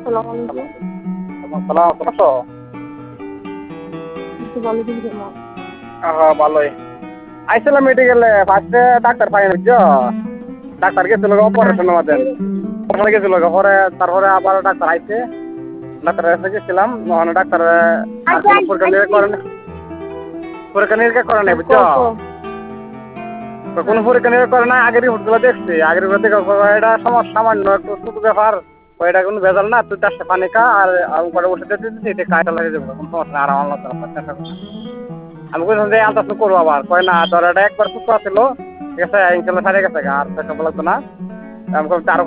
আসসালামু আলাইকুম। সালাম কেমন? একটু ভালো দিন কেমন? ভালোই। আইছিলাম মেডিকেলে ফার্স্টে ডাক্তার পাই না বুঝছো? ডাক্তার গেছিল অপারেশন আমাদের ওখানে গেছিল পরে তারপরে আবার ডাক্তার আইছে ডাক্তারের কাছে গেছিলাম ওখানে ডাক্তার আর কোনো পরীক্ষা নিরীক্ষা করে নাই বুঝছো? তো কোনো পরীক্ষা নিরীক্ষা করে না আগের রিপোর্টগুলো দেখছি আগের রিপোর্ট দেখে এটা সমস্যা সামান্য একটু ছোট ব্যাপার এটা কোনো ভেজাল না তুই 4টা পানি খা আর করে ওষুধ দিতে এটা কাজটা লাগে যাবো কোনো সমস্যা আরাম আল্লাহ আমি বলছিলাম যে আলট্রাসাউন্ড করবো আবার কয় না তোর এটা একবার সুস্থ ছিল ঠিক আছে ইনশাল্লাহ সারে গেছে আর চেষ্টা লাগতো না আমি